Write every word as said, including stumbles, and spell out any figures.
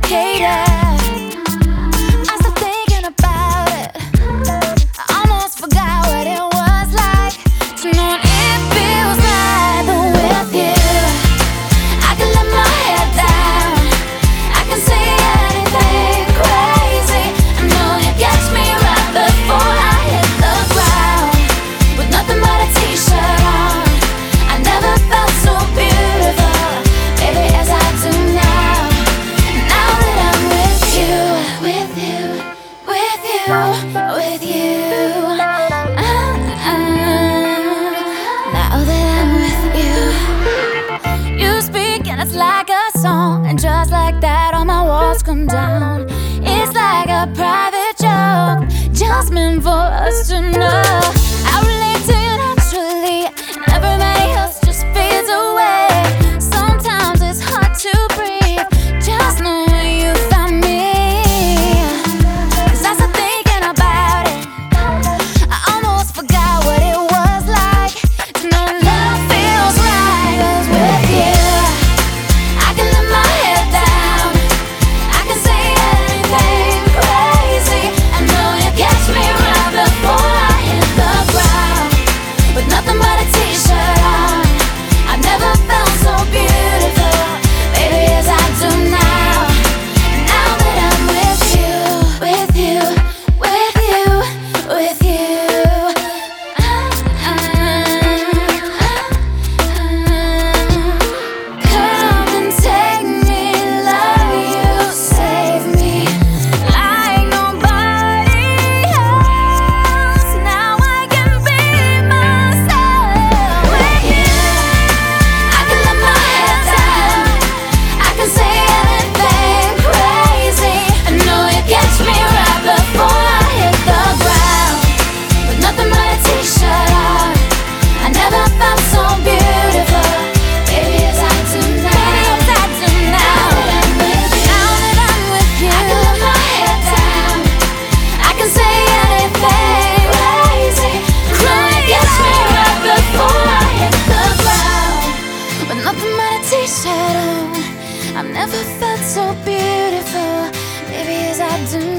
complicated. I started thinking about it. I almost forgot what it was like to know it feels like. But with you, I can let my head down. I can say anything crazy. I know you catch me right before I hit the ground. With nothing but a t-shirt on, I never felt so beautiful, baby, as I do now. Now that I'm with you, with you, with you, with you. Uh, uh, now that I'm with you, you speak and it's like a song, and just like that all my walls come down. It's like a private joke, just meant for us to know. I relate to you naturally, and everybody else just fades away. Sometimes it's hard to breathe, just knowing you found me. 'Cause I started thinking about it. I almost forgot what it was like to know love feels right. 'Cause with you, I can let my head down. I can say anything crazy. I know you catch me right before I hit the ground. With nothing but a t-shirt on, I never felt so beautiful, baby, as I do now. Now that I'm with you, with you, with you, with you. Uh, uh, uh. Come and take me, love you, save me like nobody else. Now I can be myself with you. I can let my head down. I can say anything crazy. I know you catch me right before I hit the ground. With nothing but a t-shirt on, I never felt so beautiful, baby, as I do now. As I do now. Now that I'm with you, I can let my head down. I can say anything crazy. I know you catch me right before I hit the ground. With nothing but a t-shirt on, I've never felt so beautiful, baby, as I do